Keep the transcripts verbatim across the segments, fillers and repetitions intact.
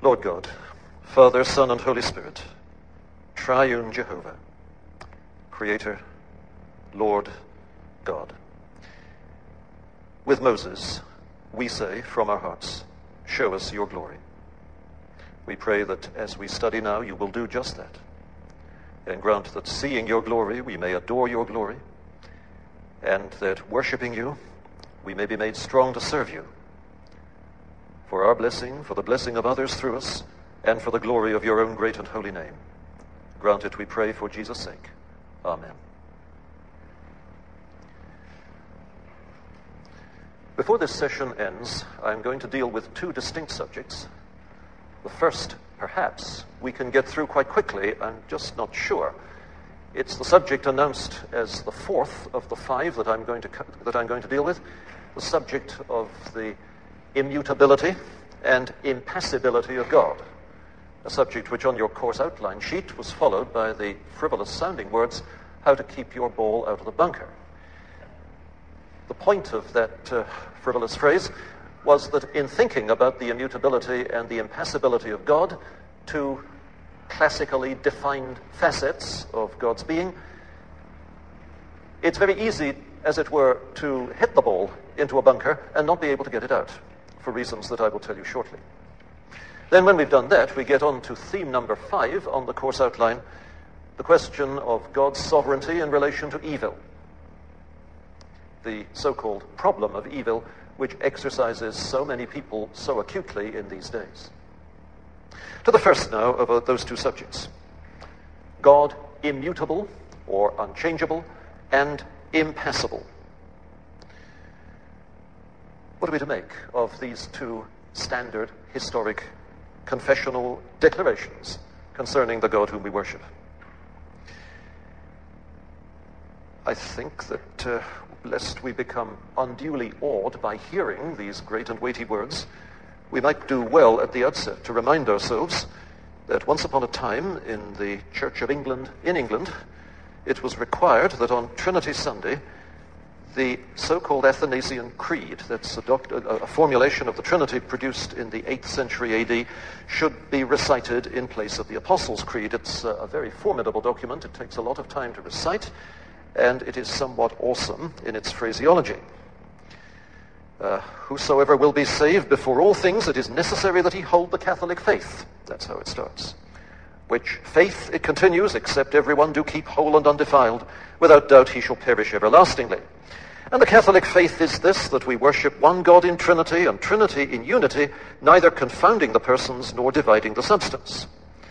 Lord God, Father, Son, and Holy Spirit, triune Jehovah, Creator, Lord God. With Moses, we say from our hearts, show us your glory. We pray that as we study now, you will do just that, and grant that seeing your glory, we may adore your glory, and that worshiping you, we may be made strong to serve you, for our blessing, for the blessing of others through us, and for the glory of your own great and holy name. Grant it, we pray, for Jesus' sake. Amen. Before this session ends, I'm going to deal with two distinct subjects. The first, perhaps, we can get through quite quickly. I'm just not sure. It's the subject announced as the fourth of the five that I'm going to that I'm going to deal with, the subject of the immutability and impassibility of God, a subject which on your course outline sheet was followed by the frivolous-sounding words, how to keep your ball out of the bunker. The point of that uh, frivolous phrase was that in thinking about the immutability and the impassibility of God, two classically defined facets of God's being, it's very easy, as it were, to hit the ball into a bunker and not be able to get it out, for reasons that I will tell you shortly. Then when we've done that, we get on to theme number five on the course outline, the question of God's sovereignty in relation to evil, the so-called problem of evil, which exercises so many people so acutely in these days. To the first now of uh, those two subjects, God immutable or unchangeable and impassible. What are we to make of these two standard historic confessional declarations concerning the God whom we worship? I think that uh, lest we become unduly awed by hearing these great and weighty words, we might do well at the outset to remind ourselves that once upon a time in the Church of England, in England, it was required that on Trinity Sunday, the so-called Athanasian Creed, that's a, doct- a formulation of the Trinity produced in the eighth century A D, should be recited in place of the Apostles' Creed. It's a, a very formidable document. It takes a lot of time to recite, and it is somewhat awesome in its phraseology. Uh, whosoever will be saved before all things, it is necessary that he hold the Catholic faith. That's how it starts. Which faith, it continues, except everyone do keep whole and undefiled, without doubt he shall perish everlastingly. And the Catholic faith is this, that we worship one God in Trinity, and Trinity in unity, neither confounding the persons nor dividing the substance.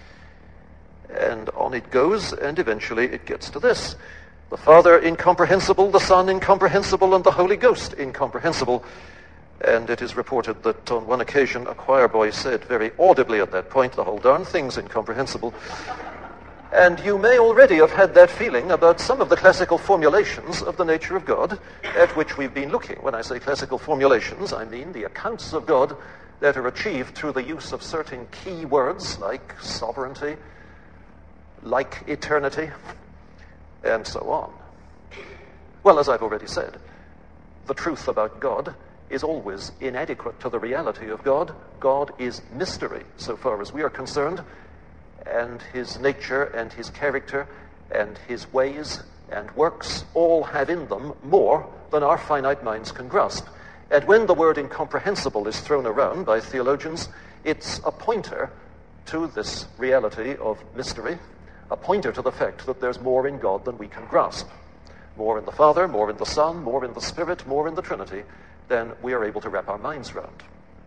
And on it goes, and eventually it gets to this. The Father incomprehensible, the Son incomprehensible, and the Holy Ghost incomprehensible. And it is reported that on one occasion a choir boy said very audibly at that point, the whole darn thing's incomprehensible. And you may already have had that feeling about some of the classical formulations of the nature of God at which we've been looking. When I say classical formulations, I mean the accounts of God that are achieved through the use of certain key words like sovereignty, like eternity, and so on. Well, as I've already said, the truth about God is always inadequate to the reality of God. God is mystery, so far as we are concerned, and his nature and his character and his ways and works all have in them more than our finite minds can grasp. And when the word incomprehensible is thrown around by theologians, it's a pointer to this reality of mystery, a pointer to the fact that there's more in God than we can grasp. More in the Father, more in the Son, more in the Spirit, more in the Trinity than we are able to wrap our minds around.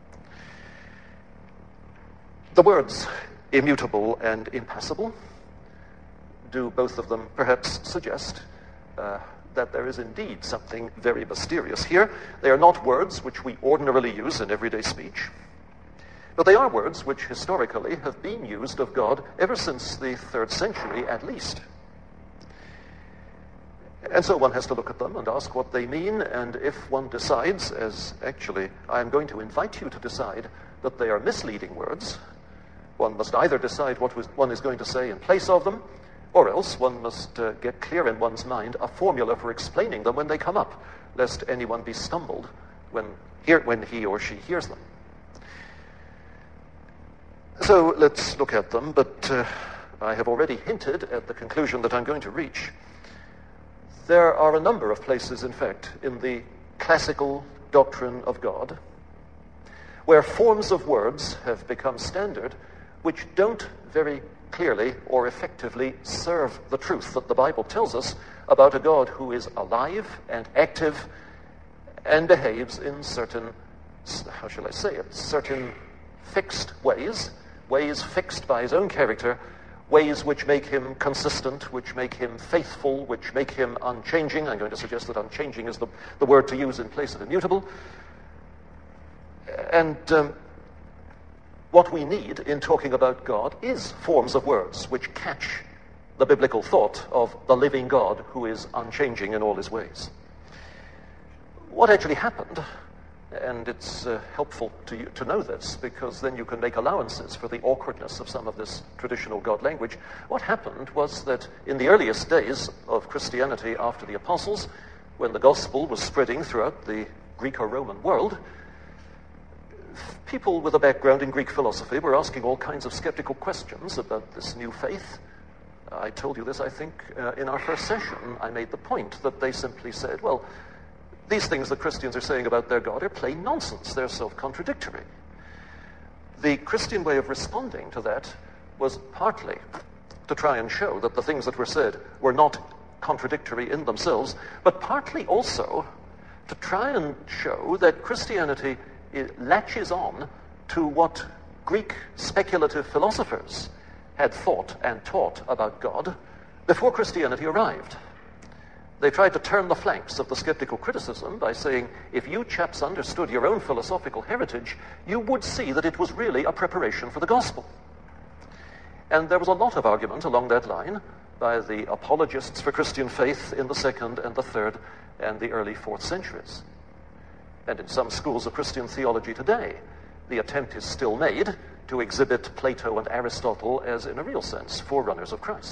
The words immutable and impassible do both of them perhaps suggest uh, that there is indeed something very mysterious here. They are not words which we ordinarily use in everyday speech, but they are words which historically have been used of God ever since the third century at least. And so one has to look at them and ask what they mean, and if one decides, as actually I am going to invite you to decide, that they are misleading words, one must either decide what one is going to say in place of them, or else one must uh, get clear in one's mind a formula for explaining them when they come up, lest anyone be stumbled when, hear, when he or she hears them. So let's look at them, but uh, I have already hinted at the conclusion that I'm going to reach. There are a number of places, in fact, in the classical doctrine of God where forms of words have become standard which don't very clearly or effectively serve the truth that the Bible tells us about a God who is alive and active and behaves in certain, how shall I say it, certain fixed ways, ways fixed by his own character, ways which make him consistent, which make him faithful, which make him unchanging. I'm going to suggest that unchanging is the, the word to use in place of immutable. And um, what we need in talking about God is forms of words which catch the biblical thought of the living God who is unchanging in all his ways. What actually happened, and it's uh, helpful to you to know this because then you can make allowances for the awkwardness of some of this traditional God language. What happened was that in the earliest days of Christianity after the apostles, when the gospel was spreading throughout the Greco-Roman world, people with a background in Greek philosophy were asking all kinds of skeptical questions about this new faith. I told you this, I think, uh, in our first session. I made the point that they simply said, well, these things that Christians are saying about their God are plain nonsense. They're self-contradictory. The Christian way of responding to that was partly to try and show that the things that were said were not contradictory in themselves, but partly also to try and show that Christianity it latches on to what Greek speculative philosophers had thought and taught about God before Christianity arrived. They tried to turn the flanks of the skeptical criticism by saying, if you chaps understood your own philosophical heritage, you would see that it was really a preparation for the gospel. And there was a lot of argument along that line by the apologists for Christian faith in the second and the third and the early fourth centuries. And in some schools of Christian theology today, the attempt is still made to exhibit Plato and Aristotle as, in a real sense, forerunners of Christ.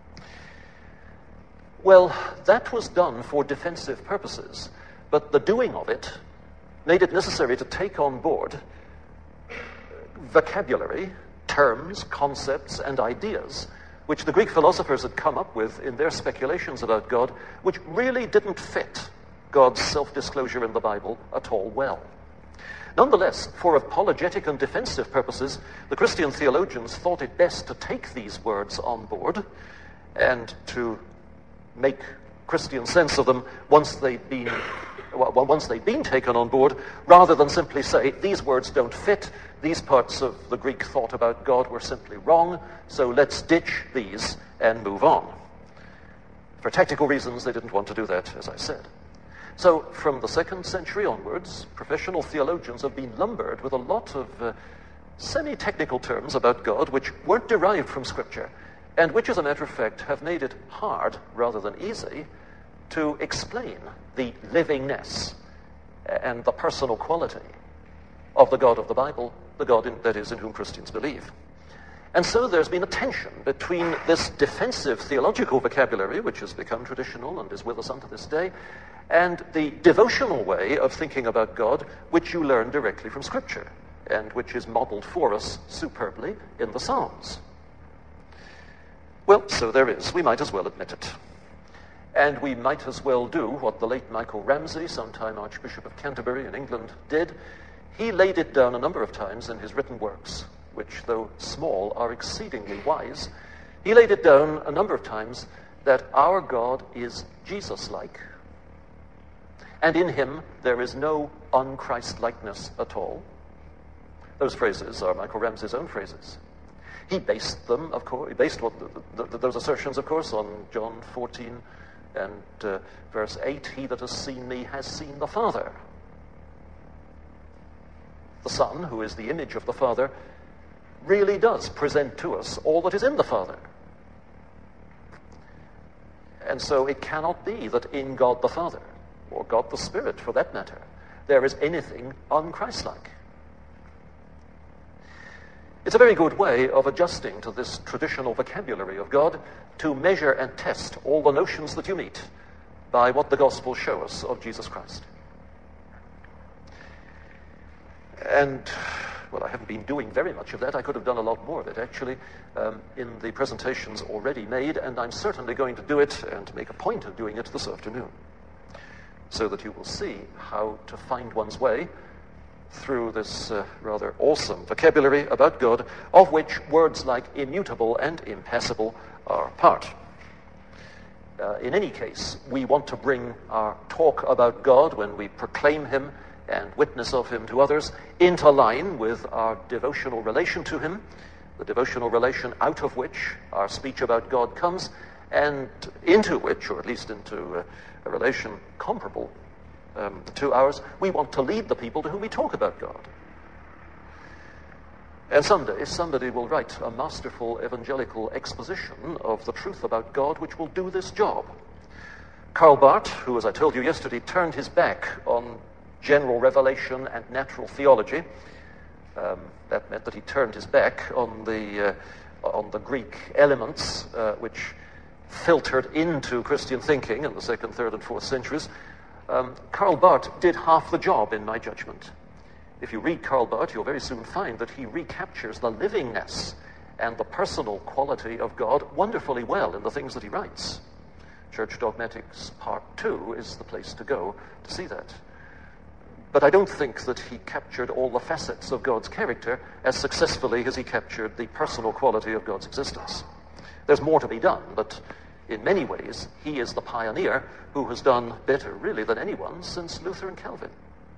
Well, that was done for defensive purposes, but the doing of it made it necessary to take on board vocabulary, terms, concepts, and ideas which the Greek philosophers had come up with in their speculations about God, which really didn't fit God's self-disclosure in the Bible at all well. Nonetheless, for apologetic and defensive purposes, the Christian theologians thought it best to take these words on board and to make Christian sense of them once they'd been, well, once they'd been taken on board, rather than simply say, these words don't fit, these parts of the Greek thought about God were simply wrong, so let's ditch these and move on. For tactical reasons, they didn't want to do that, as I said. So from the second century onwards, professional theologians have been lumbered with a lot of uh, semi-technical terms about God which weren't derived from Scripture, and which, as a matter of fact, have made it hard, rather than easy, to explain the livingness and the personal quality of the God of the Bible, the God in, that is, in whom Christians believe. And so there's been a tension between this defensive theological vocabulary, which has become traditional and is with us unto this day, and the devotional way of thinking about God, which you learn directly from Scripture, and which is modeled for us superbly in the Psalms. Well, so there is. We might as well admit it. And we might as well do what the late Michael Ramsey, sometime Archbishop of Canterbury in England, did. He laid it down a number of times in his written works, which, though small, are exceedingly wise. He laid it down a number of times that our God is Jesus-like, and in him there is no un-Christ-likeness at all. Those phrases are Michael Ramsey's own phrases. He based them, of course, he based what the, the, those assertions, of course, on John fourteen and uh, verse eight, he that has seen me has seen the Father. The Son, who is the image of the Father, really does present to us all that is in the Father. And so it cannot be that in God the Father, or God the Spirit for that matter, there is anything un-Christ-like. It's a very good way of adjusting to this traditional vocabulary of God to measure and test all the notions that you meet by what the Gospels show us of Jesus Christ. And, Well, I haven't been doing very much of that. I could have done a lot more of it, actually, um, in the presentations already made, and I'm certainly going to do it and make a point of doing it this afternoon, so that you will see how to find one's way through this uh, rather awesome vocabulary about God, of which words like immutable and impassible are part. Uh, in any case, we want to bring our talk about God when we proclaim him and witness of him to others into line with our devotional relation to him, the devotional relation out of which our speech about God comes, and into which, or at least into uh, a relation comparable um, to ours, we want to lead the people to whom we talk about God. And someday somebody will write a masterful evangelical exposition of the truth about God which will do this job. Karl Barth, who, as I told you yesterday, turned his back on general revelation and natural theology. Um, that meant that he turned his back on the uh, on the Greek elements uh, which filtered into Christian thinking in the second, third, and fourth centuries. Um, Karl Barth did half the job, in my judgment. If you read Karl Barth, you'll very soon find that he recaptures the livingness and the personal quality of God wonderfully well in the things that he writes. Church Dogmatics Part two is the place to go to see that. But I don't think that he captured all the facets of God's character as successfully as he captured the personal quality of God's existence. There's more to be done, but in many ways, he is the pioneer who has done better, really, than anyone since Luther and Calvin.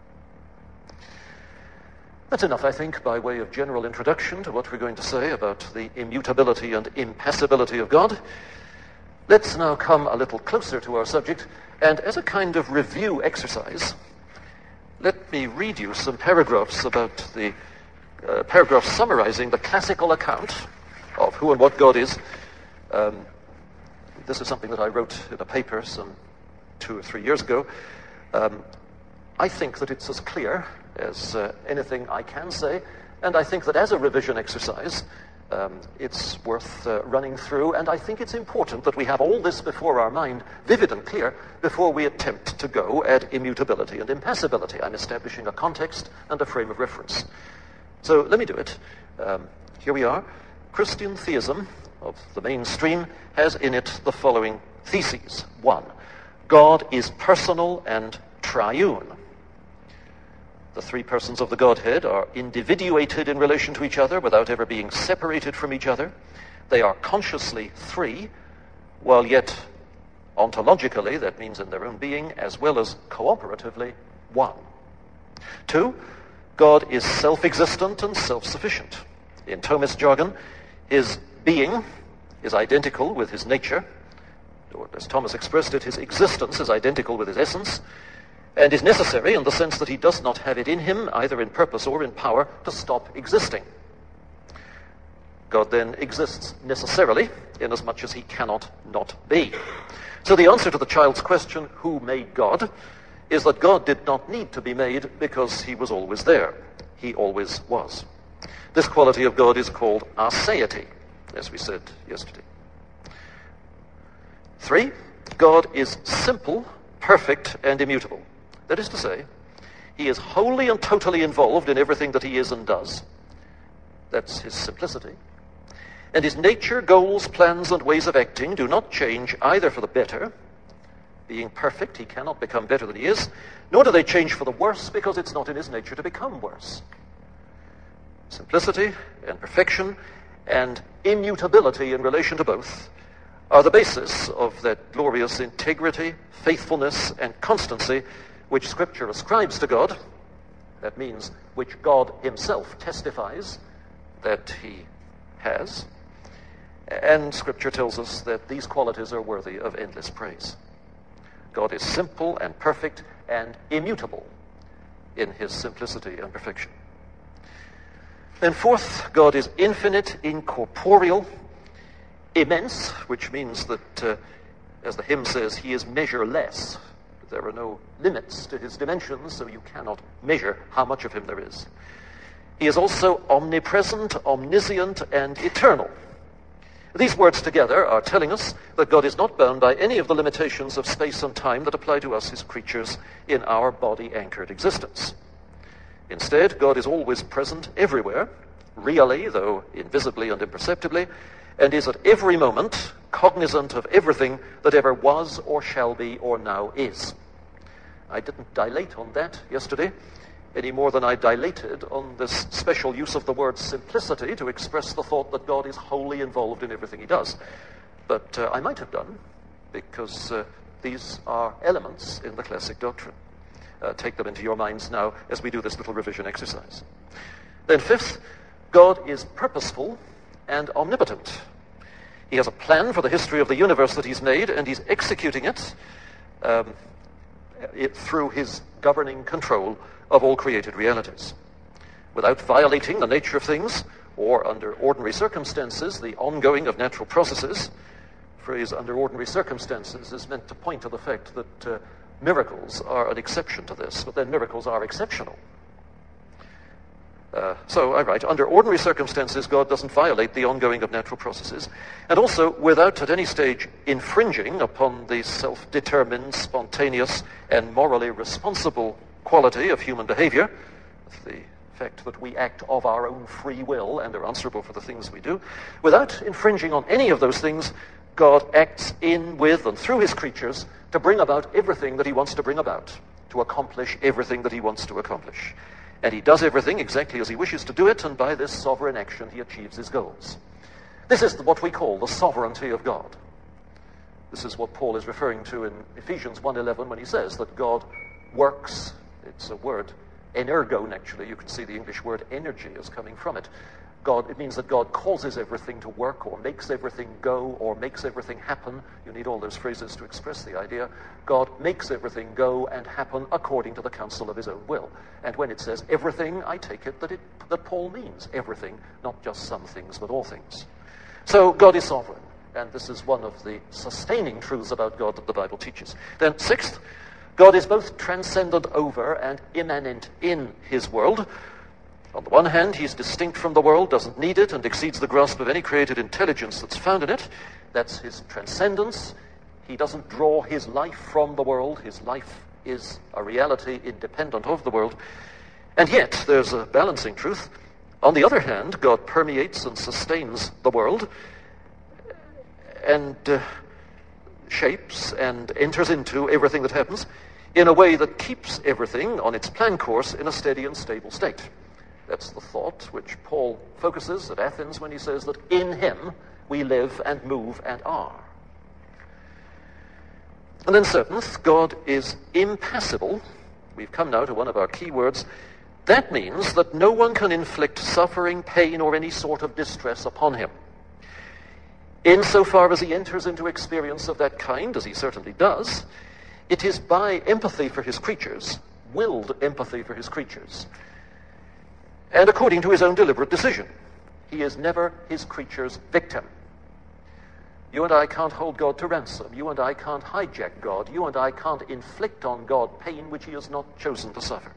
That's enough, I think, by way of general introduction to what we're going to say about the immutability and impassibility of God. Let's now come a little closer to our subject, and as a kind of review exercise, let me read you some paragraphs about the uh, paragraphs summarizing the classical account of who and what God is. Um, this is something that I wrote in a paper some two or three years ago. Um, I think that it's as clear as uh, anything I can say, and I think that as a revision exercise, um, it's worth uh, running through, and I think it's important that we have all this before our mind, vivid and clear, before we attempt to go at immutability and impassibility. I'm establishing a context and a frame of reference. So let me do it. Um, here we are. Christian theism of the mainstream has in it the following theses. One, God is personal and triune. The three persons of the Godhead are individuated in relation to each other without ever being separated from each other. They are consciously three, while yet ontologically, that means in their own being, as well as cooperatively, one. Two, God is self-existent and self-sufficient. In Thomist jargon, his being is identical with his nature, or as Thomas expressed it, his existence is identical with his essence, and is necessary in the sense that he does not have it in him, either in purpose or in power, to stop existing. God then exists necessarily, inasmuch as he cannot not be. So the answer to the child's question, who made God, is that God did not need to be made because he was always there. He always was. This quality of God is called aseity, as we said yesterday. Three, God is simple, perfect, and immutable. That is to say, he is wholly and totally involved in everything that he is and does. That's his simplicity. And his nature, goals, plans, and ways of acting do not change either for the better. Being perfect, he cannot become better than he is, nor do they change for the worse, because it's not in his nature to become worse. Simplicity and perfection and immutability in relation to both are the basis of that glorious integrity, faithfulness, and constancy which Scripture ascribes to God. That means which God himself testifies that he has. And Scripture tells us that these qualities are worthy of endless praise. God is simple and perfect and immutable in his simplicity and perfection. Then fourth, God is infinite, incorporeal, immense, which means that, uh, as the hymn says, he is measureless. There are no limits to his dimensions, so you cannot measure how much of him there is. He is also omnipresent, omniscient, and eternal. These words together are telling us that God is not bound by any of the limitations of space and time that apply to us, his creatures, in our body-anchored existence. Instead, God is always present everywhere, really, though invisibly and imperceptibly, and is at every moment cognizant of everything that ever was or shall be or now is. I didn't dilate on that yesterday any more than I dilated on this special use of the word simplicity to express the thought that God is wholly involved in everything he does. But uh, I might have done, because uh, these are elements in the classic doctrine. Uh, take them into your minds now as we do this little revision exercise. Then fifth, God is purposeful and omnipotent. He has a plan for the history of the universe that he's made, and he's executing it, um, it through his governing control of all created realities. Without violating the nature of things, or under ordinary circumstances, the ongoing of natural processes. The phrase under ordinary circumstances is meant to point to the fact that uh, miracles are an exception to this, but then miracles are exceptional. Uh, so I write, under ordinary circumstances, God doesn't violate the ongoing of natural processes, and also without at any stage infringing upon the self-determined, spontaneous, and morally responsible quality of human behavior, the fact that we act of our own free will and are answerable for the things we do. Without infringing on any of those things, God acts in, with, and through his creatures to bring about everything that he wants to bring about, to accomplish everything that he wants to accomplish. And he does everything exactly as he wishes to do it, and by this sovereign action he achieves his goals. This is what we call the sovereignty of God. This is what Paul is referring to in Ephesians one eleven when he says that God works. It's a word, energon, actually. You can see the English word energy is coming from it. God, it means that God causes everything to work, or makes everything go, or makes everything happen. You need all those phrases to express the idea. God makes everything go and happen according to the counsel of his own will. And when it says everything, I take it that, it that Paul means everything, not just some things, but all things. So God is sovereign, and this is one of the sustaining truths about God that the Bible teaches. Then sixth, God is both transcendent over and immanent in his world. On the one hand, he's distinct from the world, doesn't need it, and exceeds the grasp of any created intelligence that's found in it. That's his transcendence. He doesn't draw his life from the world. His life is a reality independent of the world. And yet, there's a balancing truth. On the other hand, God permeates and sustains the world, and uh, shapes and enters into everything that happens in a way that keeps everything on its plan course in a steady and stable state. That's the thought which Paul focuses at Athens when he says that in him we live and move and are. And then seventh, God is impassible. We've come now to one of our key words. That means that no one can inflict suffering, pain, or any sort of distress upon him. Insofar as he enters into experience of that kind, as he certainly does, it is by empathy for his creatures, willed empathy for his creatures, and according to his own deliberate decision. He is never his creature's victim. You and I can't hold God to ransom. You and I can't hijack God. You and I can't inflict on God pain which he has not chosen to suffer.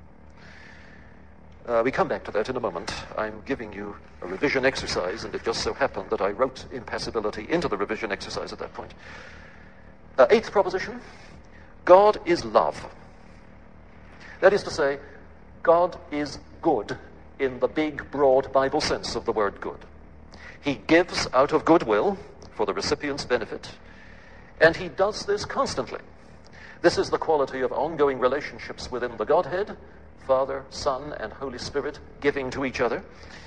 Uh, we come back to that in a moment. I'm giving you a revision exercise, and it just so happened that I wrote impassibility into the revision exercise at that point. Uh, eighth proposition, God is love. That is to say, God is good in the big, broad Bible sense of the word good. He gives out of goodwill for the recipient's benefit, and he does this constantly. This is the quality of ongoing relationships within the Godhead, Father, Son, and Holy Spirit giving to each other.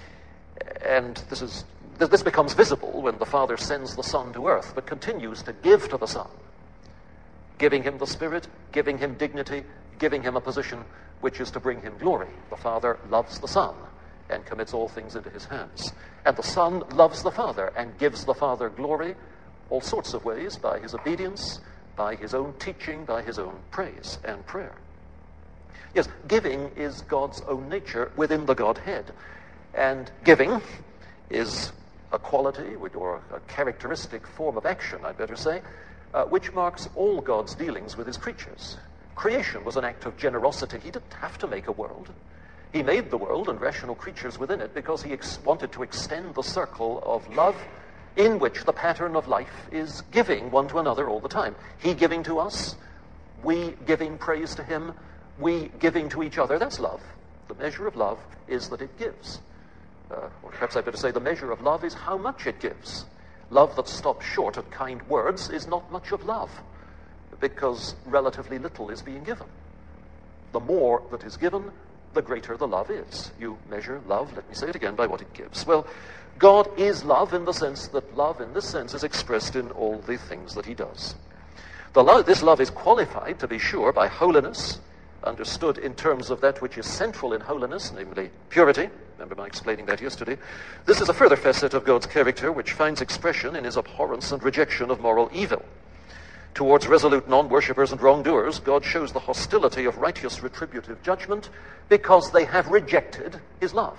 And this is this becomes visible when the Father sends the Son to earth, but continues to give to the Son, giving him the Spirit, giving him dignity, giving him a position which is to bring him glory. The Father loves the Son and commits all things into his hands. And the Son loves the Father and gives the Father glory all sorts of ways, by his obedience, by his own teaching, by his own praise and prayer. Yes, giving is God's own nature within the Godhead. And giving is a quality, or a characteristic form of action, I'd better say, uh, which marks all God's dealings with his creatures. Creation was an act of generosity. He didn't have to make a world. He made the world and rational creatures within it because he ex- wanted to extend the circle of love in which the pattern of life is giving one to another all the time. He giving to us, we giving praise to him, we giving to each other. That's love. The measure of love is that it gives. Uh, or perhaps I better say the measure of love is how much it gives. Love that stops short at kind words is not much of love, because relatively little is being given. The more that is given, the greater the love is. You measure love, let me say it again, by what it gives. Well, God is love in the sense that love in this sense is expressed in all the things that he does. The lo- this love is qualified, to be sure, by holiness, understood in terms of that which is central in holiness, namely purity. Remember my explaining that yesterday. This is a further facet of God's character which finds expression in his abhorrence and rejection of moral evil. Towards resolute non-worshippers and wrongdoers, God shows the hostility of righteous retributive judgment because they have rejected his love.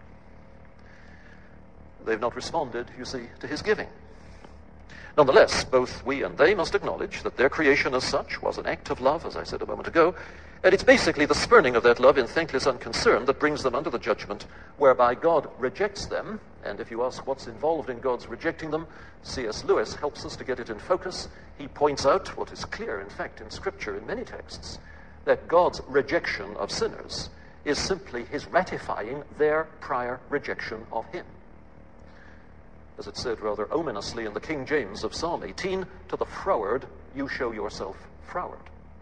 They've not responded, you see, to his giving. Nonetheless, both we and they must acknowledge that their creation as such was an act of love, as I said a moment ago, and it's basically the spurning of that love in thankless unconcern that brings them under the judgment whereby God rejects them. And if you ask what's involved in God's rejecting them, C S Lewis helps us to get it in focus. He points out what is clear, in fact, in Scripture, in many texts, that God's rejection of sinners is simply his ratifying their prior rejection of him. As it said rather ominously in the King James of Psalm eighteen, to the froward you show yourself froward.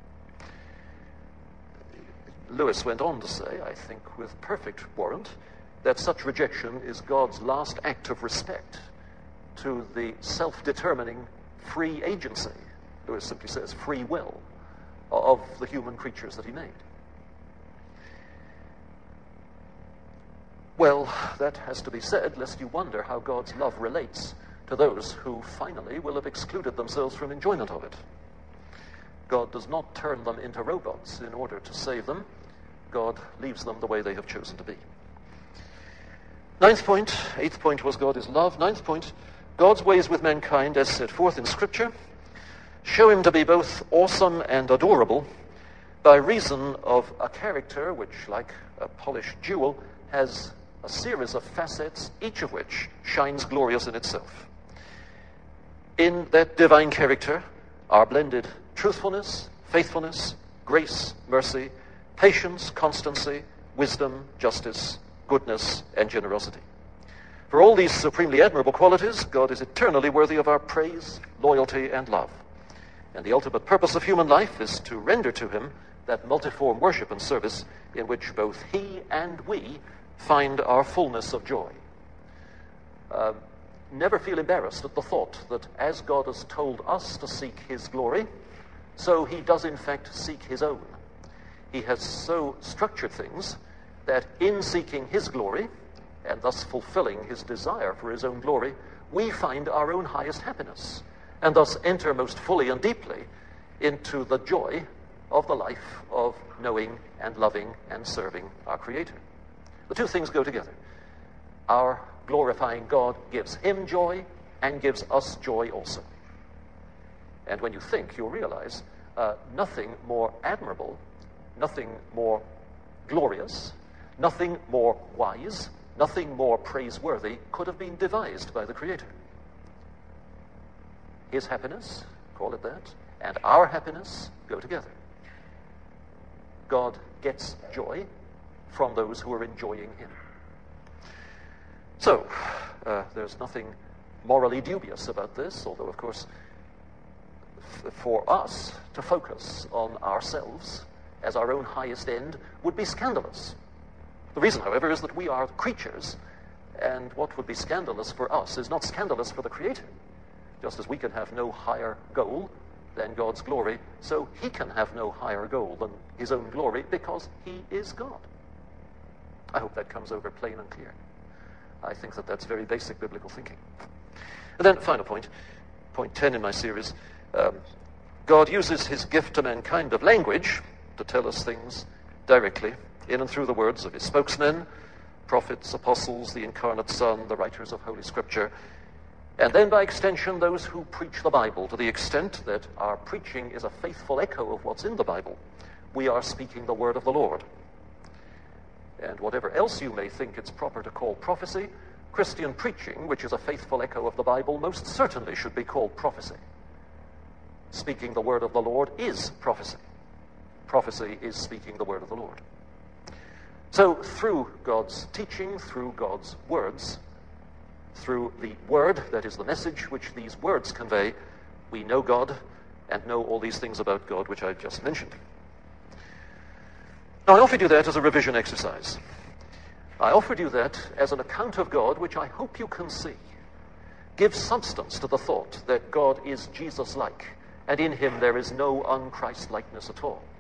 Lewis went on to say, I think with perfect warrant, that such rejection is God's last act of respect to the self-determining free agency, Lewis simply says free will, of the human creatures that he made. Well, that has to be said, lest you wonder how God's love relates to those who finally will have excluded themselves from enjoyment of it. God does not turn them into robots in order to save them. God leaves them the way they have chosen to be. Ninth point, eighth point was God is love. Ninth point, God's ways with mankind as set forth in Scripture show him to be both awesome and adorable by reason of a character which, like a polished jewel, has a series of facets, each of which shines glorious in itself. In that divine character are blended truthfulness, faithfulness, grace, mercy, patience, constancy, wisdom, justice, goodness, and generosity. For all these supremely admirable qualities, God is eternally worthy of our praise, loyalty, and love. And the ultimate purpose of human life is to render to him that multiform worship and service in which both he and we find our fullness of joy. Uh, never feel embarrassed at the thought that as God has told us to seek his glory, so he does in fact seek his own. He has so structured things that in seeking his glory, and thus fulfilling his desire for his own glory, we find our own highest happiness, and thus enter most fully and deeply into the joy of the life of knowing and loving and serving our Creator. The two things go together. Our glorifying God gives him joy and gives us joy also. And when you think, you'll realize uh, nothing more admirable, nothing more glorious, nothing more wise, nothing more praiseworthy could have been devised by the Creator. His happiness, call it that, and our happiness go together. God gets joy from those who are enjoying him. So, uh, there's nothing morally dubious about this, although, of course, f- for us to focus on ourselves as our own highest end would be scandalous. The reason, however, is that we are creatures, and what would be scandalous for us is not scandalous for the Creator. Just as we can have no higher goal than God's glory, so he can have no higher goal than his own glory because he is God. I hope that comes over plain and clear. I think that that's very basic biblical thinking. And then, final point, point ten in my series, um, God uses his gift to mankind of language to tell us things directly in and through the words of his spokesmen, prophets, apostles, the incarnate Son, the writers of Holy Scripture, and then by extension those who preach the Bible, to the extent that our preaching is a faithful echo of what's in the Bible. We are speaking the word of the Lord. And whatever else you may think it's proper to call prophecy, Christian preaching, which is a faithful echo of the Bible, most certainly should be called prophecy. Speaking the word of the Lord is prophecy. Prophecy is speaking the word of the Lord. So through God's teaching, through God's words, through the word, that is the message which these words convey, we know God and know all these things about God which I've just mentioned. Now, I offered you that as a revision exercise. I offered you that as an account of God which I hope you can see gives substance to the thought that God is Jesus-like, and in him there is no un-Christ-likeness at all.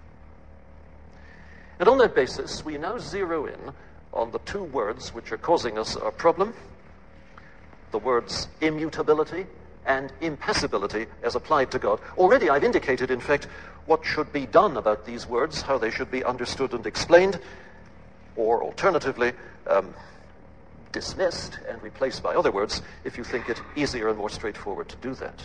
And on that basis, we now zero in on the two words which are causing us a problem, the words immutability and impassibility as applied to God. Already I've indicated, in fact, what should be done about these words, how they should be understood and explained, or alternatively, um, dismissed and replaced by other words if you think it easier and more straightforward to do that.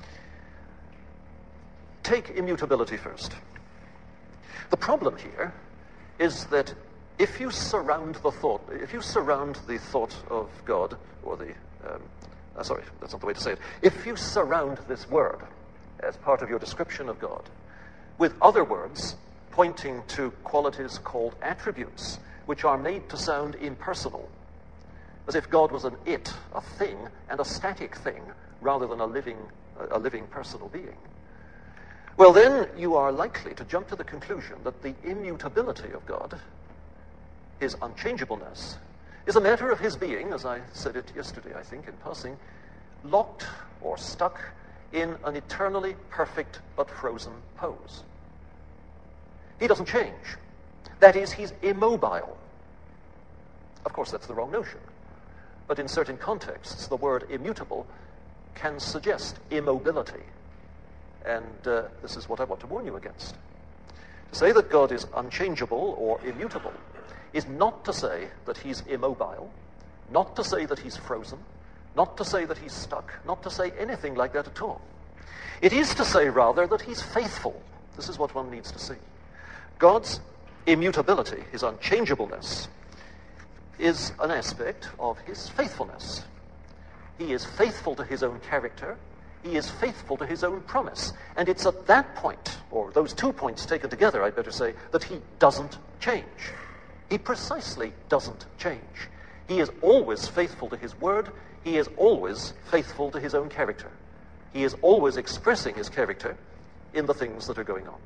Take immutability first. The problem here is that if you surround the thought, if you surround the thought of God, or the, um, uh, sorry, that's not the way to say it, if you surround this word as part of your description of God with other words pointing to qualities called attributes, which are made to sound impersonal, as if God was an it, a thing, and a static thing, rather than a living, a living personal being, well, then you are likely to jump to the conclusion that the immutability of God, his unchangeableness, is a matter of his being, as I said it yesterday, I think, in passing, locked or stuck in an eternally perfect but frozen pose. He doesn't change. That is, he's immobile. Of course, that's the wrong notion. But in certain contexts, the word immutable can suggest immobility. And uh, this is what I want to warn you against. To say that God is unchangeable or immutable is not to say that he's immobile, not to say that he's frozen, not to say that he's stuck, not to say anything like that at all. It is to say, rather, that he's faithful. This is what one needs to see. God's immutability, his unchangeableness, is an aspect of his faithfulness. He is faithful to his own character. He is faithful to his own promise. And it's at that point, or those two points taken together, I'd better say, that he doesn't change. He precisely doesn't change. He is always faithful to his word. He is always faithful to his own character. He is always expressing his character in the things that are going on.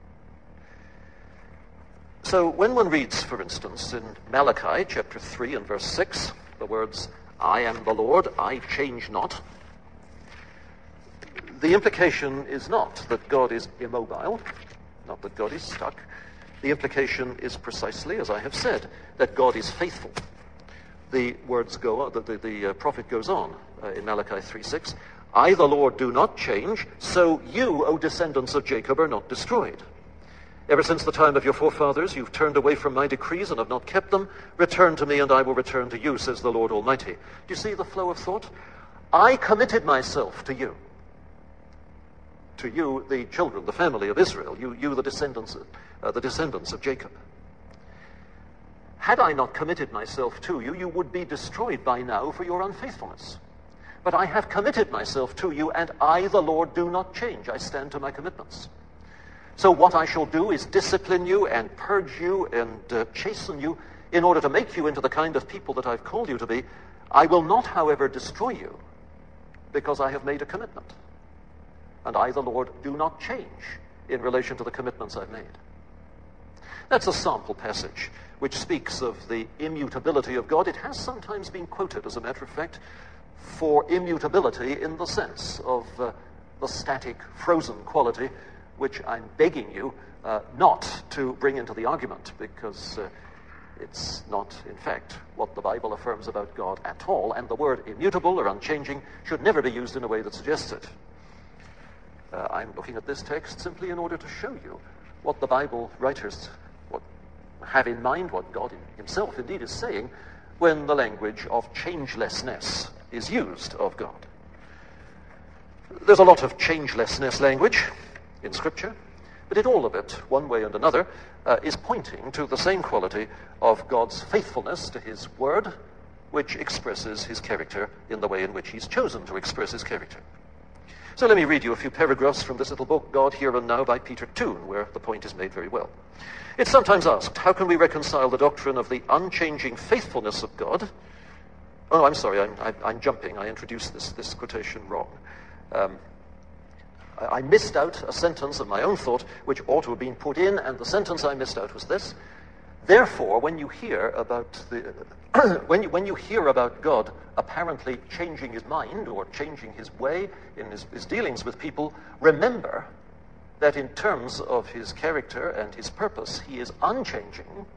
So when one reads, for instance, in Malachi chapter three and verse six, the words, "I am the Lord, I change not," the implication is not that God is immobile, not that God is stuck. The implication is precisely, as I have said, that God is faithful. The words go on, the, the, the uh, prophet goes on uh, in Malachi three six, "I, the Lord, do not change, so you, O descendants of Jacob, are not destroyed. Ever since the time of your forefathers, you've turned away from my decrees and have not kept them. Return to me, and I will return to you, says the Lord Almighty." Do you see the flow of thought? I committed myself to you. To you, the children, the family of Israel. You, you the descendants, of, uh, the descendants of Jacob. Had I not committed myself to you, you would be destroyed by now for your unfaithfulness. But I have committed myself to you, and I, the Lord, do not change. I stand to my commitments. So what I shall do is discipline you and purge you and uh, chasten you in order to make you into the kind of people that I've called you to be. I will not, however, destroy you, because I have made a commitment. And I, the Lord, do not change in relation to the commitments I've made. That's a sample passage which speaks of the immutability of God. It has sometimes been quoted, as a matter of fact, for immutability in the sense of uh, the static, frozen quality, which I'm begging you uh, not to bring into the argument, because uh, it's not, in fact, what the Bible affirms about God at all, and the word immutable or unchanging should never be used in a way that suggests it. Uh, I'm looking at this text simply in order to show you what the Bible writers what, have in mind, what God in himself indeed is saying, when the language of changelessness is used of God. There's a lot of changelessness language in Scripture, but in all of it, one way and another, uh, is pointing to the same quality of God's faithfulness to his word, which expresses his character in the way in which he's chosen to express his character. So let me read you a few paragraphs from this little book, God, Here and Now, by Peter Toon, where the point is made very well. It's sometimes asked, how can we reconcile the doctrine of the unchanging faithfulness of God? Oh, no, I'm sorry, I'm, I'm, I'm jumping. I introduced this, this quotation wrong. Um, I, I missed out a sentence of my own thought, which ought to have been put in, and the sentence I missed out was this. Therefore, when you hear about the, when you, when you hear about God apparently changing his mind or changing his way in his, his dealings with people, remember that in terms of his character and his purpose, he is unchanging,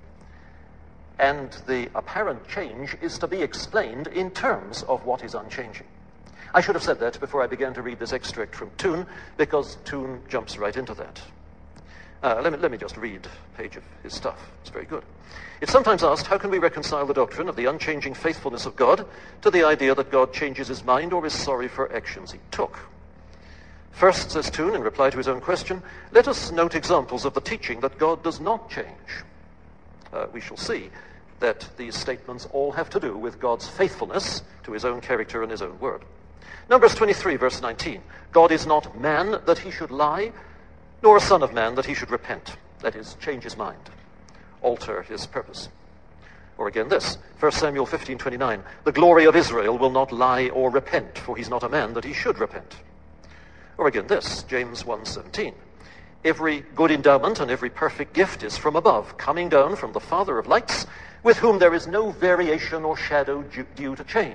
and the apparent change is to be explained in terms of what is unchanging. I should have said that before I began to read this extract from Toon, because Toon jumps right into that. Uh, let me, let me just read a page of his stuff. It's very good. It's sometimes asked, how can we reconcile the doctrine of the unchanging faithfulness of God to the idea that God changes his mind or is sorry for actions he took? First, says Toon, in reply to his own question, let us note examples of the teaching that God does not change. Uh, we shall see that these statements all have to do with God's faithfulness to his own character and his own word. Numbers twenty-three, verse nineteen. God is not man that he should lie, nor a son of man that he should repent. That is, change his mind, alter his purpose. Or again this, First Samuel fifteen twenty-nine. The glory of Israel will not lie or repent, for he's not a man that he should repent. Or again this, James one seventeen. Every good endowment and every perfect gift is from above, coming down from the Father of lights, with whom there is no variation or shadow due, due to change.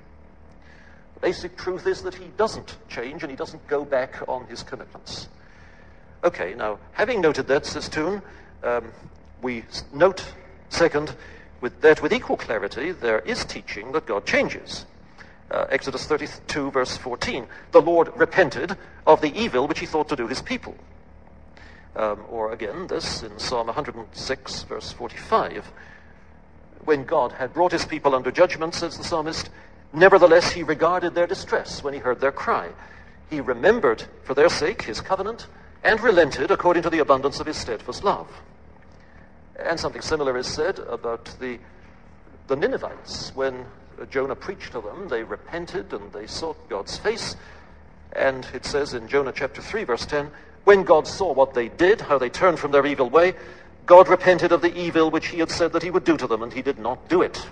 The basic truth is that he doesn't change and he doesn't go back on his commitments. Okay, now, having noted that, says Toon, um, we note, second, with that with equal clarity, there is teaching that God changes. Uh, Exodus thirty-two, verse fourteen, the Lord repented of the evil which he thought to do his people. Um, or again, this in Psalm one hundred six, verse forty-five, when God had brought his people under judgment, says the psalmist, nevertheless he regarded their distress when he heard their cry. He remembered for their sake his covenant, and relented according to the abundance of his steadfast love. And something similar is said about the, the Ninevites. When Jonah preached to them, they repented and they sought God's face. And it says in Jonah chapter three, verse ten, when God saw what they did, how they turned from their evil way, God repented of the evil which he had said that he would do to them, and he did not do it.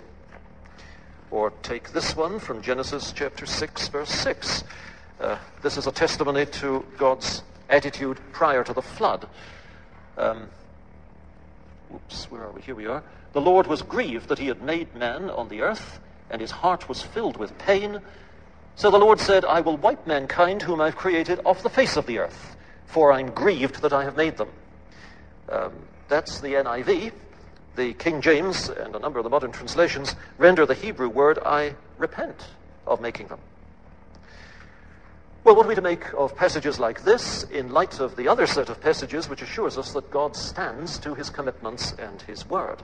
Or take this one from Genesis chapter six, verse six. Uh, this is a testimony to God's attitude prior to the flood. Um, oops, where are we? Here we are. The Lord was grieved that he had made man on the earth, and his heart was filled with pain. So the Lord said, I will wipe mankind whom I've created off the face of the earth, for I'm grieved that I have made them. Um, that's the N I V. The King James and a number of the modern translations render the Hebrew word, I repent of making them. Well, what are we to make of passages like this in light of the other set of passages which assures us that God stands to his commitments and his word?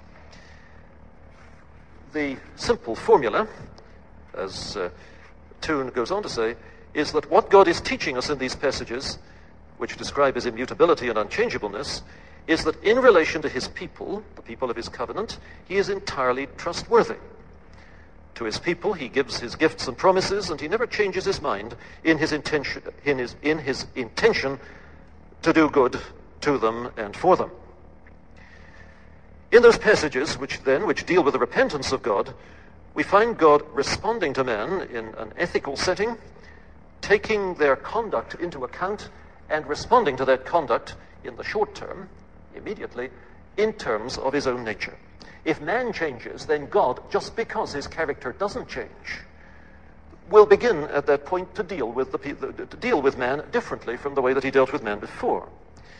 The simple formula, as uh, Toon goes on to say, is that what God is teaching us in these passages, which describe his immutability and unchangeableness, is that in relation to his people, the people of his covenant, he is entirely trustworthy. To his people, he gives his gifts and promises, and he never changes his mind in his intention, in his, in his intention to do good to them and for them. In those passages, which then, which deal with the repentance of God, we find God responding to man in an ethical setting, taking their conduct into account, and responding to that conduct in the short term, immediately, in terms of his own nature. If man changes, then God, just because his character doesn't change, will begin at that point to deal with the to deal with man differently from the way that he dealt with man before.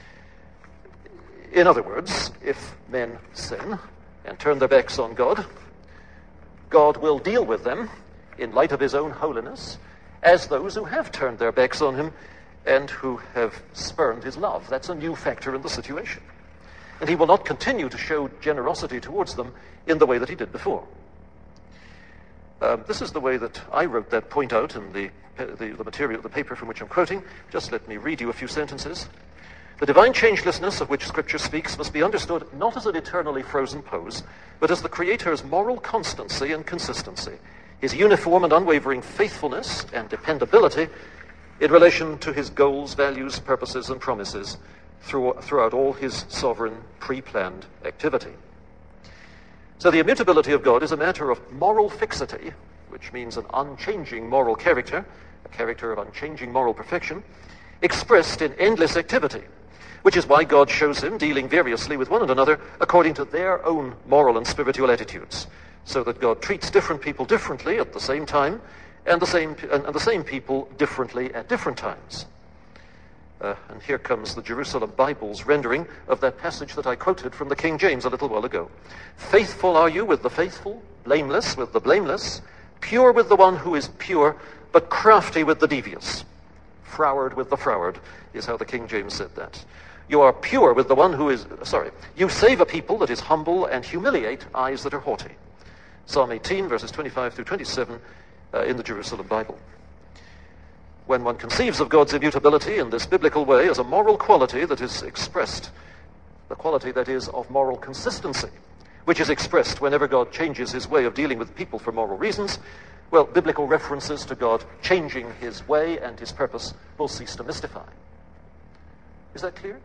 In other words, if men sin and turn their backs on God, God will deal with them in light of his own holiness as those who have turned their backs on him and who have spurned his love. That's a new factor in the situation. And he will not continue to show generosity towards them in the way that he did before. Um, this is the way that I wrote that point out in the, the, the material, the paper from which I'm quoting. Just let me read you a few sentences. The divine changelessness of which Scripture speaks must be understood not as an eternally frozen pose, but as the Creator's moral constancy and consistency, his uniform and unwavering faithfulness and dependability, in relation to his goals, values, purposes, and promises through, throughout all his sovereign, pre-planned activity. So the immutability of God is a matter of moral fixity, which means an unchanging moral character, a character of unchanging moral perfection, expressed in endless activity, which is why God shows him dealing variously with one and another according to their own moral and spiritual attitudes, so that God treats different people differently at the same time, and the same, and, and the same people differently at different times. Uh, and here comes the Jerusalem Bible's rendering of that passage that I quoted from the King James a little while ago. Faithful are you with the faithful, blameless with the blameless, pure with the one who is pure, but crafty with the devious. Froward with the froward is how the King James said that. You are pure with the one who is, sorry, you save a people that is humble and humiliate eyes that are haughty. Psalm eighteen, verses twenty-five through twenty-seven uh, in the Jerusalem Bible. When one conceives of God's immutability in this biblical way as a moral quality that is expressed, the quality that is of moral consistency, which is expressed whenever God changes his way of dealing with people for moral reasons, well, biblical references to God changing his way and his purpose will cease to mystify. Is that clear?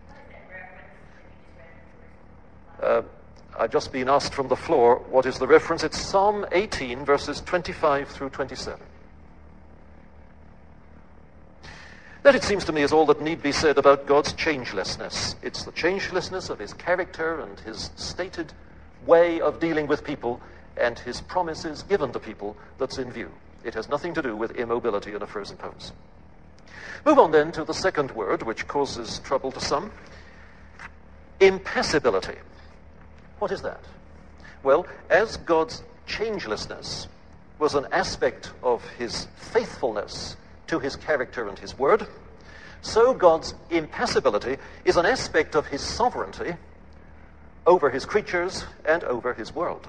Uh, I've just been asked from the floor, what is the reference? It's Psalm eighteen, verses twenty-five through twenty-seven. That, it seems to me, is all that need be said about God's changelessness. It's the changelessness of his character and his stated way of dealing with people and his promises given to people that's in view. It has nothing to do with immobility in a frozen pose. Move on then to the second word, which causes trouble to some. Impassibility. What is that? Well, as God's changelessness was an aspect of his faithfulness to his character and his word, so God's impassibility is an aspect of his sovereignty over his creatures and over his world.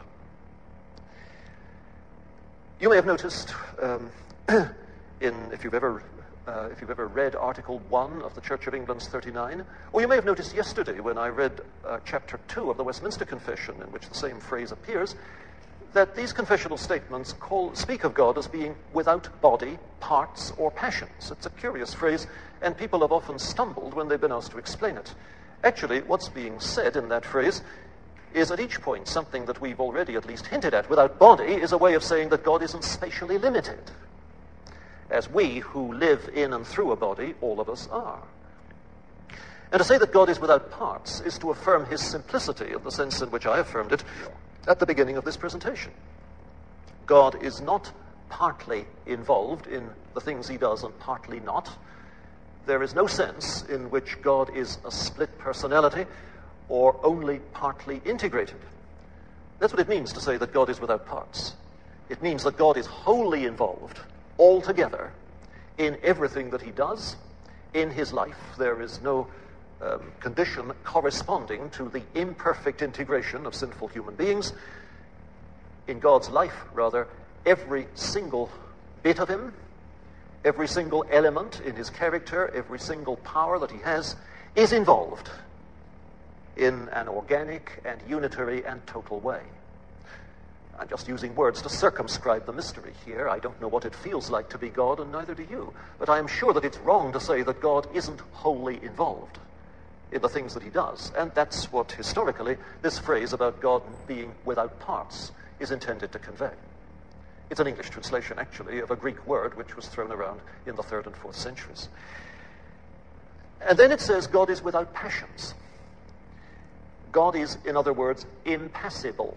You may have noticed, um, in if you've ever uh, if you've ever read Article One of the Church of England's thirty-nine, or you may have noticed yesterday when I read uh, Chapter Two of the Westminster Confession, in which the same phrase appears, that these confessional statements call, speak of God as being without body, parts, or passions. It's a curious phrase, and people have often stumbled when they've been asked to explain it. Actually, what's being said in that phrase is at each point something that we've already at least hinted at. Without body is a way of saying that God isn't spatially limited, as we who live in and through a body, all of us are. And to say that God is without parts is to affirm his simplicity in the sense in which I affirmed it at the beginning of this presentation. God is not partly involved in the things he does and partly not. There is no sense in which God is a split personality or only partly integrated. That's what it means to say that God is without parts. It means that God is wholly involved, altogether, in everything that he does in his life. There is no Um, condition corresponding to the imperfect integration of sinful human beings. In God's life, rather, every single bit of him, every single element in his character, every single power that he has, is involved in an organic and unitary and total way. I'm just using words to circumscribe the mystery here. I don't know what it feels like to be God, and neither do you. But I am sure that it's wrong to say that God isn't wholly involved in the things that he does. And that's what, historically, this phrase about God being without parts is intended to convey. It's an English translation, actually, of a Greek word which was thrown around in the third and fourth centuries. And then it says God is without passions. God is, in other words, impassible.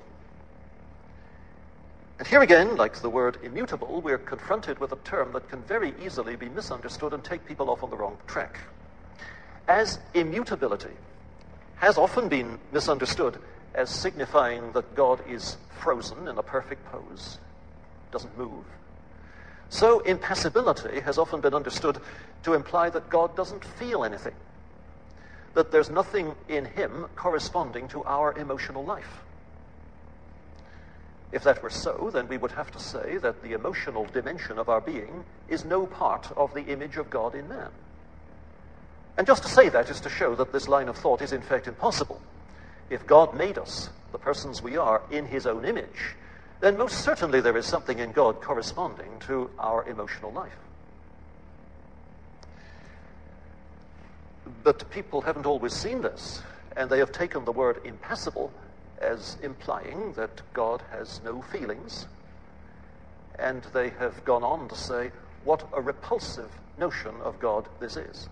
And here again, like the word immutable, we're confronted with a term that can very easily be misunderstood and take people off on the wrong track. As immutability has often been misunderstood as signifying that God is frozen in a perfect pose, doesn't move, so impassibility has often been understood to imply that God doesn't feel anything, that there's nothing in him corresponding to our emotional life. If that were so, then we would have to say that the emotional dimension of our being is no part of the image of God in man. And just to say that is to show that this line of thought is in fact impossible. If God made us, the persons we are, in his own image, then most certainly there is something in God corresponding to our emotional life. But people haven't always seen this, and they have taken the word impassible as implying that God has no feelings, and they have gone on to say, what a repulsive notion of God this is.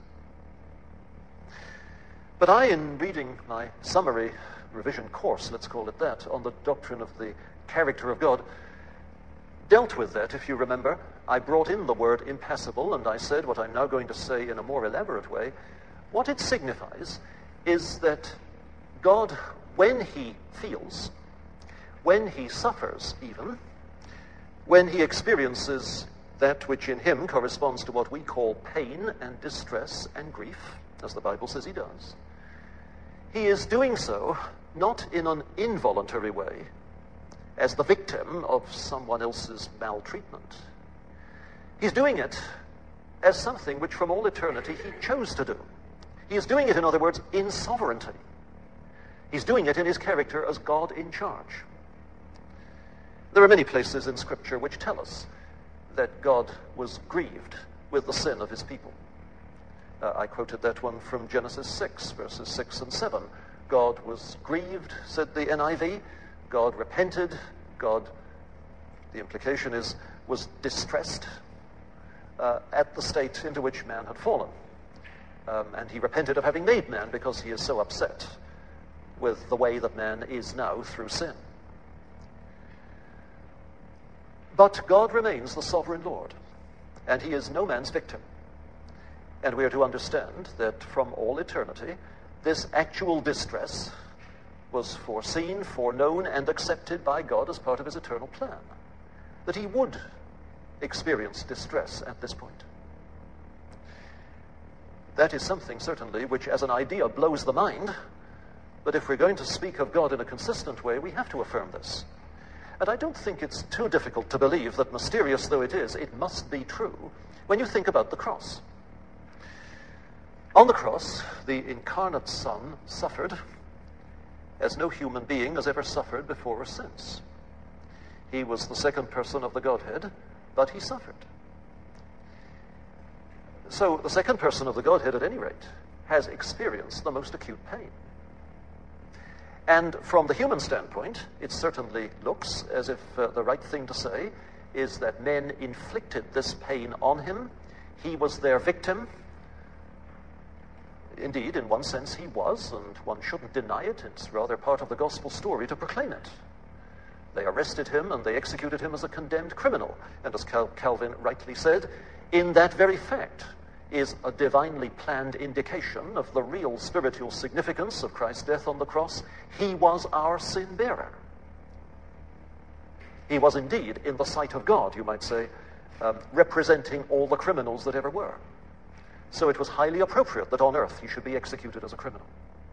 But I, in reading my summary revision course, let's call it that, on the doctrine of the character of God, dealt with that, if you remember. I brought in the word impassible, and I said what I'm now going to say in a more elaborate way. What it signifies is that God, when he feels, when he suffers even, when he experiences that which in him corresponds to what we call pain and distress and grief, as the Bible says he does, he is doing so not in an involuntary way, as the victim of someone else's maltreatment. He's doing it as something which from all eternity he chose to do. He is doing it, in other words, in sovereignty. He's doing it in his character as God in charge. There are many places in Scripture which tell us that God was grieved with the sin of his people. Uh, I quoted that one from Genesis six, verses six and seven. God was grieved, said the N I V. God repented. God, the implication is, was distressed uh, at the state into which man had fallen. Um, and he repented of having made man because he is so upset with the way that man is now through sin. But God remains the sovereign Lord, and he is no man's victim. And we are to understand that from all eternity, this actual distress was foreseen, foreknown, and accepted by God as part of his eternal plan, that he would experience distress at this point. That is something, certainly, which as an idea blows the mind, but if we're going to speak of God in a consistent way, we have to affirm this. And I don't think it's too difficult to believe that, mysterious though it is, it must be true when you think about the cross. On the cross, the incarnate Son suffered as no human being has ever suffered before or since. He was the second person of the Godhead, but he suffered. So the second person of the Godhead, at any rate, has experienced the most acute pain. And from the human standpoint, it certainly looks as if uh, the right thing to say is that men inflicted this pain on him. He was their victim. Indeed, in one sense he was, and one shouldn't deny it. It's rather part of the gospel story to proclaim it. They arrested him and they executed him as a condemned criminal. And as Cal- Calvin rightly said, in that very fact is a divinely planned indication of the real spiritual significance of Christ's death on the cross. He was our sin bearer. He was indeed, in the sight of God, you might say, um, representing all the criminals that ever were. So it was highly appropriate that on earth he should be executed as a criminal.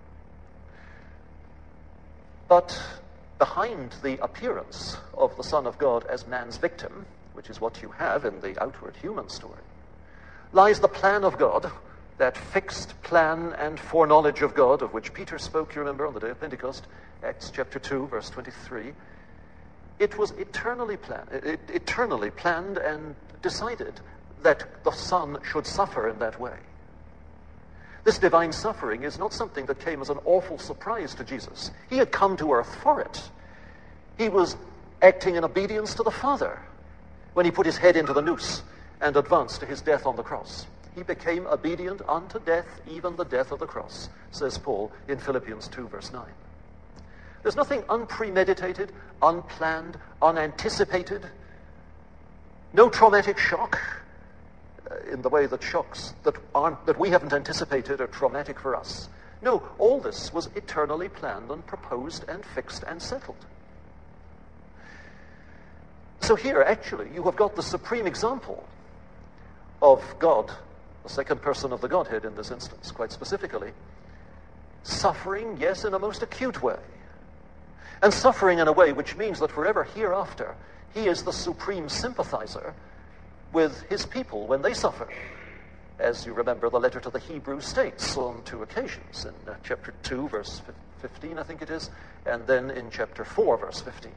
But behind the appearance of the Son of God as man's victim, which is what you have in the outward human story, lies the plan of God, that fixed plan and foreknowledge of God of which Peter spoke, you remember, on the day of Pentecost, Acts chapter two, verse twenty-three. It was eternally planned, it, eternally planned and decided that the Son should suffer in that way. This divine suffering is not something that came as an awful surprise to Jesus. He had come to earth for it. He was acting in obedience to the Father when he put his head into the noose and advanced to his death on the cross. He became obedient unto death, even the death of the cross, says Paul in Philippians two, verse nine. There's nothing unpremeditated, unplanned, unanticipated, no traumatic shock uh, in the way that shocks that aren't that we haven't anticipated are traumatic for us. No, all this was eternally planned and proposed and fixed and settled. So here, actually, you have got the supreme example of God, the second person of the Godhead in this instance, quite specifically, suffering, yes, in a most acute way. And suffering in a way which means that forever hereafter, he is the supreme sympathizer with his people when they suffer. As you remember, the letter to the Hebrews states on two occasions, in uh, chapter two, verse fifteen, I think it is, and then in chapter four, verse fifteen.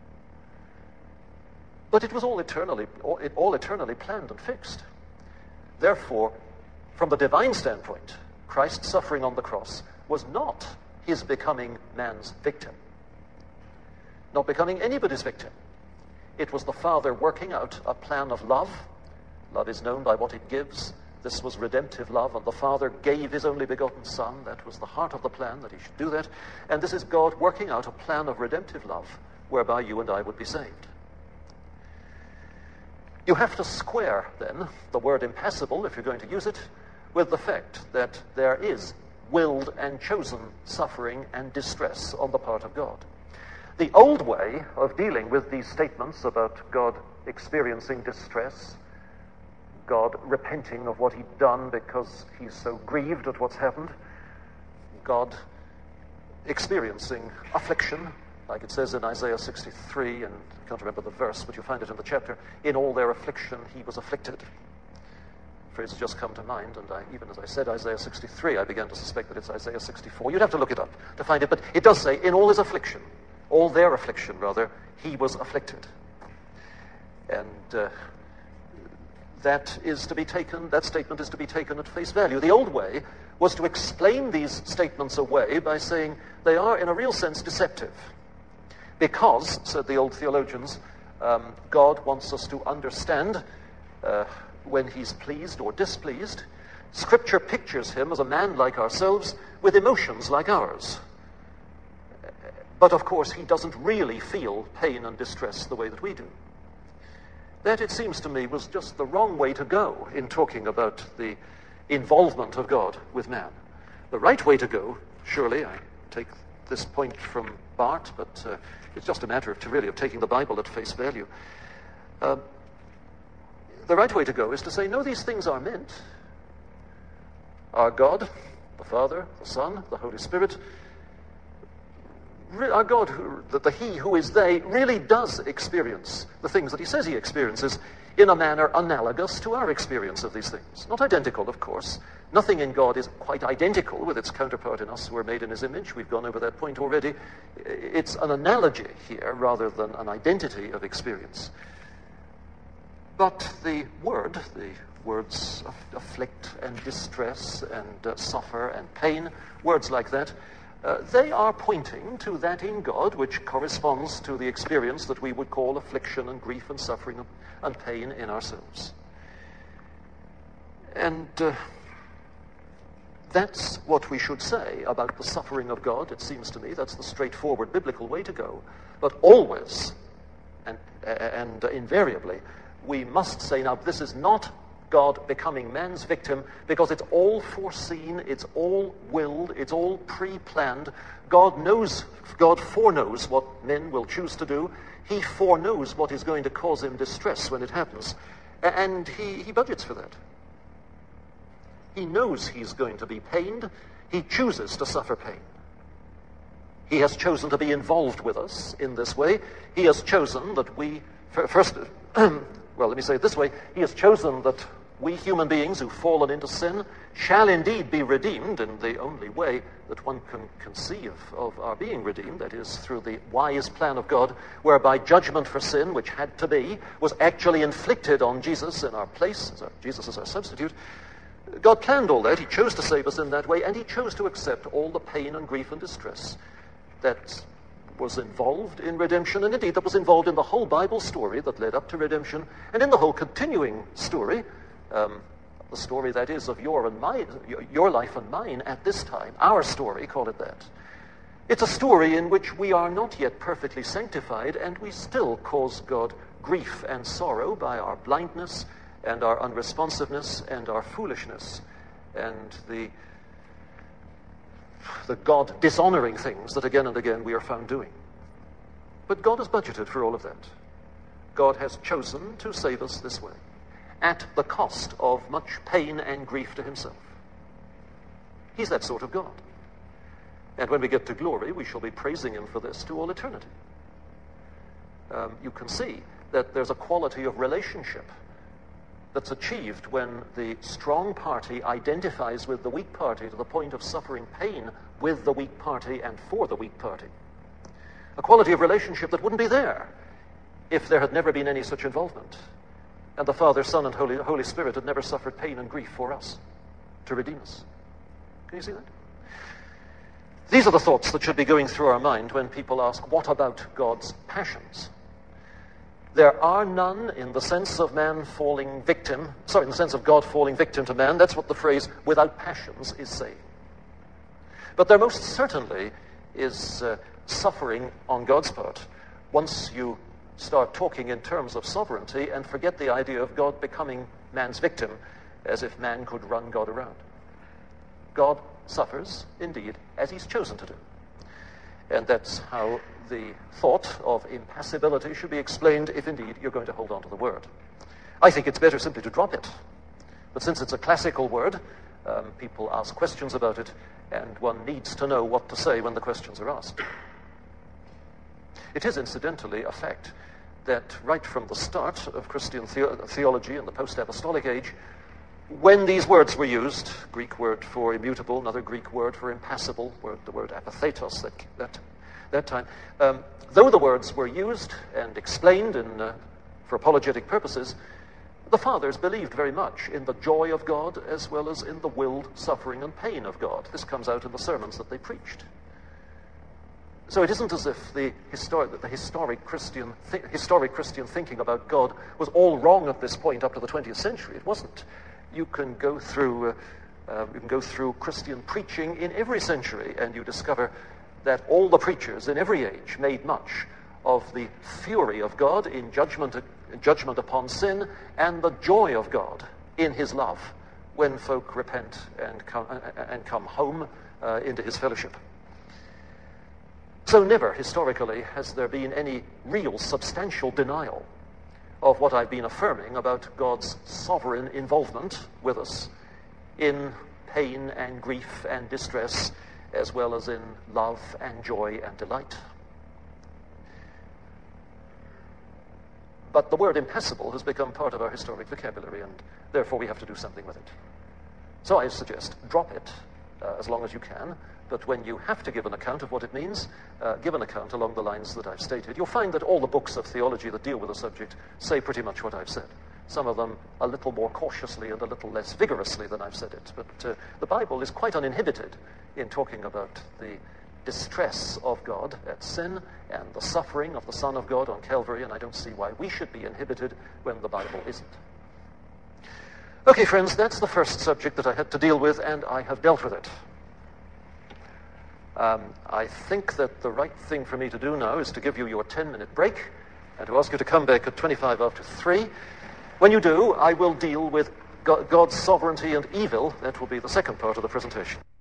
But it was all eternally, all, all eternally planned and fixed. Therefore, from the divine standpoint, Christ's suffering on the cross was not his becoming man's victim, not becoming anybody's victim. It was the Father working out a plan of love. Love is known by what it gives. This was redemptive love, and the Father gave his only begotten Son. That was the heart of the plan, that he should do that. And this is God working out a plan of redemptive love, whereby you and I would be saved. You have to square, then, the word impassible, if you're going to use it, with the fact that there is willed and chosen suffering and distress on the part of God. The old way of dealing with these statements about God experiencing distress, God repenting of what he'd done because he's so grieved at what's happened, God experiencing affliction, like it says in Isaiah sixty-three, and I can't remember the verse, but you find it in the chapter, in all their affliction he was afflicted. The phrase has just come to mind, and I, even as I said Isaiah sixty-three, I began to suspect that it's Isaiah sixty-four. You'd have to look it up to find it, but it does say, in all his affliction, all their affliction, rather, he was afflicted. And uh, that is to be taken, that statement is to be taken at face value. The old way was to explain these statements away by saying they are, in a real sense, deceptive. Because, said the old theologians, um, God wants us to understand uh, when he's pleased or displeased. Scripture pictures him as a man like ourselves with emotions like ours. But, of course, he doesn't really feel pain and distress the way that we do. That, it seems to me, was just the wrong way to go in talking about the involvement of God with man. The right way to go, surely, I take this point from Barth, but uh, it's just a matter of, to really, of taking the Bible at face value. Uh, the right way to go is to say, no, these things are meant. Our God, the Father, the Son, the Holy Spirit, our God, who, the, the He who is they, really does experience the things that he says he experiences in a manner analogous to our experience of these things. Not identical, of course. Nothing in God is quite identical with its counterpart in us who are made in his image. We've gone over that point already. It's an analogy here rather than an identity of experience. But the word, the words afflict and distress and uh, suffer and pain, words like that, Uh, they are pointing to that in God which corresponds to the experience that we would call affliction and grief and suffering and pain in ourselves. And uh, that's what we should say about the suffering of God, it seems to me. That's the straightforward biblical way to go. But always, and, and invariably, we must say, now, this is not God becoming man's victim, because it's all foreseen, it's all willed, it's all pre-planned. God knows, God foreknows what men will choose to do. He foreknows what is going to cause him distress when it happens. And he, he budgets for that. He knows he's going to be pained. He chooses to suffer pain. He has chosen to be involved with us in this way. He has chosen that we, first, well, let me say it this way. He has chosen that we human beings who've fallen into sin shall indeed be redeemed in the only way that one can conceive of our being redeemed, that is, through the wise plan of God, whereby judgment for sin, which had to be, was actually inflicted on Jesus in our place, as our, Jesus as our substitute. God planned all that. He chose to save us in that way, and he chose to accept all the pain and grief and distress that was involved in redemption, and indeed that was involved in the whole Bible story that led up to redemption, and in the whole continuing story, um, the story that is of your and my, your life and mine at this time, our story, call it that. It's a story in which we are not yet perfectly sanctified, and we still cause God grief and sorrow by our blindness and our unresponsiveness and our foolishness and the the God dishonoring things that again and again we are found doing. But God has budgeted for all of that. God has chosen to save us this way, at the cost of much pain and grief to himself. He's that sort of God. And when we get to glory, we shall be praising him for this to all eternity. Um, you can see that there's a quality of relationship that's achieved when the strong party identifies with the weak party to the point of suffering pain with the weak party and for the weak party. A quality of relationship that wouldn't be there if there had never been any such involvement, and the Father, Son, and Holy, Holy Spirit had never suffered pain and grief for us to redeem us. Can you see that? These are the thoughts that should be going through our mind when people ask, what about God's passions? There are none in the sense of man falling victim, sorry, in the sense of God falling victim to man. That's what the phrase without passions is saying. But there most certainly is uh, suffering on God's part once you start talking in terms of sovereignty and forget the idea of God becoming man's victim, as if man could run God around. God suffers, indeed, as he's chosen to do. And that's how the thought of impassibility should be explained if indeed you're going to hold on to the word. I think it's better simply to drop it. But since it's a classical word, um, people ask questions about it, and one needs to know what to say when the questions are asked. It is, incidentally, a fact that right from the start of Christian the- theology in the post-apostolic age, when these words were used, Greek word for immutable, another Greek word for impassible, word, the word apathetos, that, that, that time, um, though the words were used and explained in, uh, for apologetic purposes, the fathers believed very much in the joy of God as well as in the willed suffering and pain of God. This comes out in the sermons that they preached. So it isn't as if the historic, the historic Christian, th- historic Christian thinking about God was all wrong at this point up to the twentieth century. It wasn't. You can go through, uh, uh, you can go through Christian preaching in every century, and you discover that all the preachers in every age made much of the fury of God in judgment, judgment upon sin, and the joy of God in his love when folk repent and come, and come home uh, into his fellowship. So never, historically, has there been any real substantial denial of what I've been affirming about God's sovereign involvement with us in pain and grief and distress, as well as in love and joy and delight. But the word impassible has become part of our historic vocabulary, and therefore we have to do something with it. So I suggest drop it uh, as long as you can, but when you have to give an account of what it means, uh, give an account along the lines that I've stated. You'll find that all the books of theology that deal with the subject say pretty much what I've said. Some of them a little more cautiously and a little less vigorously than I've said it. But uh, the Bible is quite uninhibited in talking about the distress of God at sin and the suffering of the Son of God on Calvary, and I don't see why we should be inhibited when the Bible isn't. Okay, friends, that's the first subject that I had to deal with, and I have dealt with it. Um, I think that the right thing for me to do now is to give you your ten-minute break and to ask you to come back at twenty-five after three. When you do, I will deal with God's sovereignty and evil. That will be the second part of the presentation.